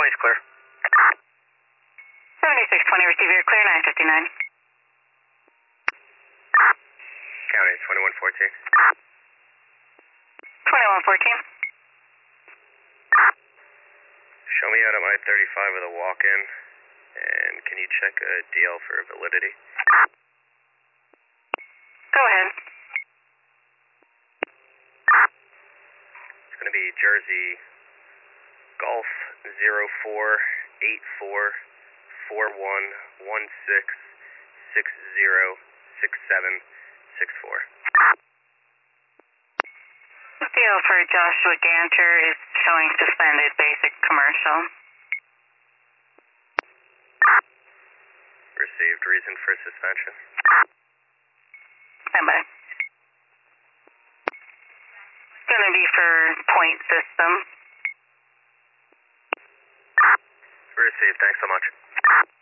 20's clear. 7620, receive your clear, 959. County 2114. 2114. Show me out of I-35 with a walk-in, and can you check a DL for validity? Go ahead. It's going to be Jersey Golf 04844116606764. Deal for Joshua Ganter is showing suspended basic commercial. Received. Reason for suspension? Stand by. It's going to be for point system. Received. Thanks so much.